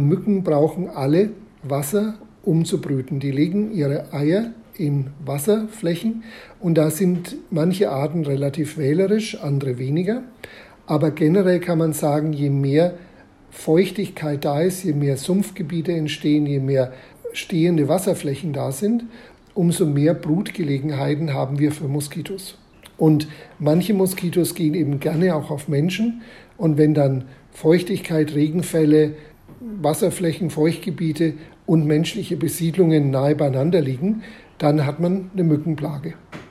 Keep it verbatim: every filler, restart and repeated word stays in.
Mücken brauchen alle Wasser, um zu brüten. Die legen ihre Eier in Wasserflächen und da sind manche Arten relativ wählerisch, andere weniger. Aber generell kann man sagen, je mehr Feuchtigkeit da ist, je mehr Sumpfgebiete entstehen, je mehr stehende Wasserflächen da sind, umso mehr Brutgelegenheiten haben wir für Moskitos. Und manche Moskitos gehen eben gerne auch auf Menschen. Und wenn dann Feuchtigkeit, Regenfälle, Wasserflächen, Feuchtgebiete und menschliche Besiedlungen nahe beieinander liegen, dann hat man eine Mückenplage.